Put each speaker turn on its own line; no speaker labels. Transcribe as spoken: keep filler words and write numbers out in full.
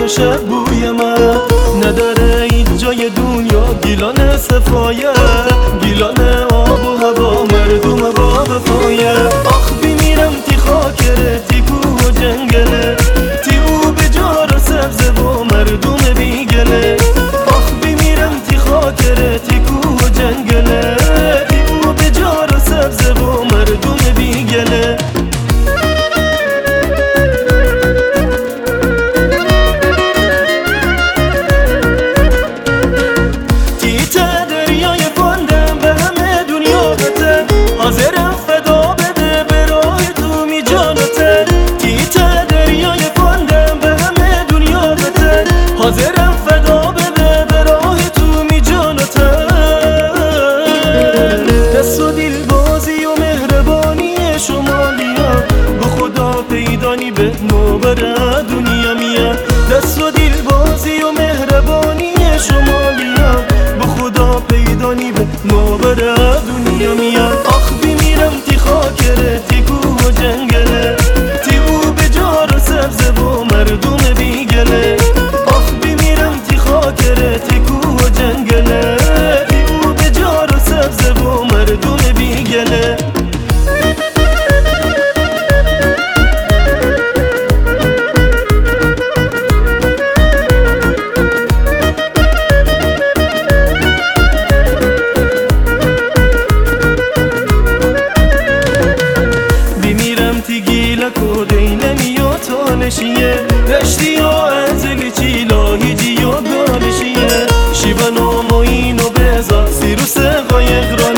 شب بوی من نداره این جای دنیا گیلان صفایه گیلان آب و هوا مردم با وفایه آخ بمیرم تی خاکره تی کوه و جنگله تی او به جار و سبزه و مردم بیگله آخ بمیرم تی خاکره تی کوه و جنگله تی او به جار و سبزه و مردم بیگله حاضرم فدا بده برای تو می جانته تیته دریای فاندم به همه دنیا بده حاضرم فدا بده برای تو می جانته دست و دل بازی و مهربانی شمالیا به خدا پیدانی به نوبر دنیا میاد دست و دل بازی و مهربانی شمالیا به خدا پیدانی به نوبر دنیا میاد آخ بمیرم تی خاکره تی کوه و جنگله تی او به جار و سبزه و مردم بیگله آخ بمیرم تی خاکره تی کوه و جنگله تی او به جار و سبزه و مردم بیگله رشتی و ازل چیلاهی جی و دانشیه شیبن و موین و بزا سیروس قایق